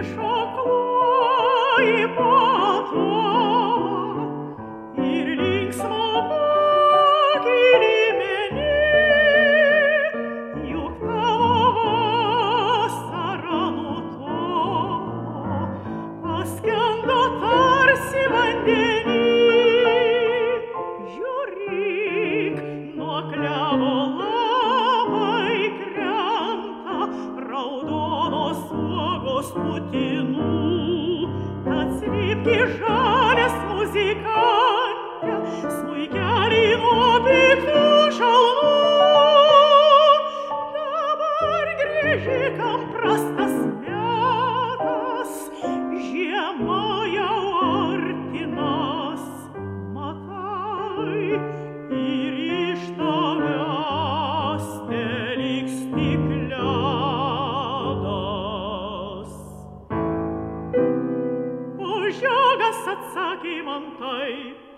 šokloji po ir linksmo pakilimeni, juk tavo vasara nutomo, paskendo tarsi vandeny. Žiūrėk, nuo klevo labai krenta raudonos uogos putinų. Tad slėpki žalias muzikante, smuikelį nuo piktų šalnų. Dabar grįžikam prastas metas, žiema jau artinas. Matai, ir iš tavęs teliks tik ledas. O žiogas atsakė man taip: